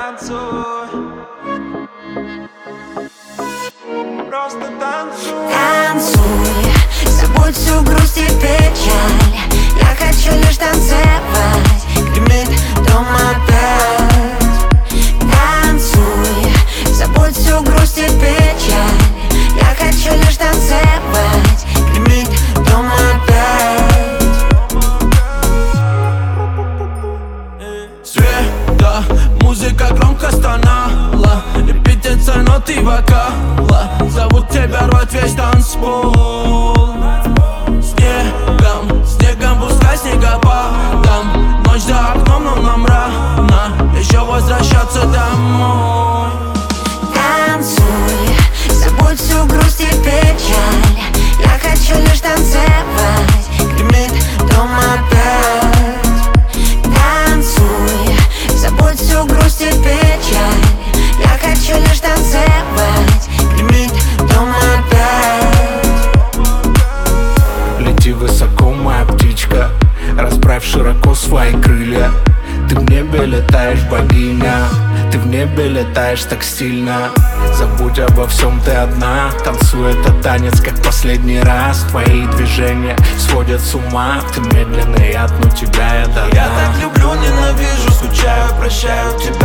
танцуй, просто танцуй. Танцуй, забудь всю грусть и печаль. Я хочу лишь танцевать, гремит дом опять. Танцуй, забудь всю грусть и печаль. Я хочу лишь танцевать, гремит дом опять. Света, музыка громко стонала, репетиция ноты вокала. Зовут тебя рвать весь танцпол. Снегом, пускай снегопадом. Ночь за окном, но нам рано еще возвращаться домой. Танцуй, забудь всю грусть и печаль. Я хочу лишь танцевать, гремит дом опять. Танцуй, забудь всю грусть и печаль. Я хочу лишь танцевать, гремит дом опять. Лети высоко, моя птичка, расправь широко свои крылья. Ты в небе летаешь, богиня, ты в небе летаешь так стильно. Забудь обо всем, ты одна. Танцуй этот танец, как последний раз. Твои движения сводят с ума. Ты медленно, я тну тебя, я до дна. Я так люблю, ненавижу, скучаю, прощаю тебя.